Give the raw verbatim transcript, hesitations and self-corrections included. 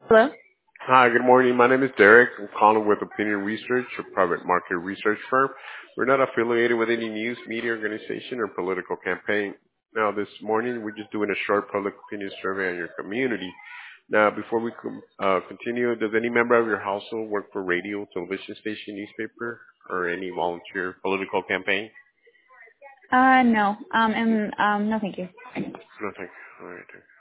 Hello? Hi, good morning. My name is Derek. I'm calling with Opinion Research, a private market research firm. We're not affiliated with any news, media organization, or political campaign. Now, this morning, we're just doing a short public opinion survey on your community. Now, before we com- uh, continue, does any member of your household work for radio, television station, newspaper, or any volunteer political campaign? Uh, no. Um, and, um, no thank you. Nothing. All right.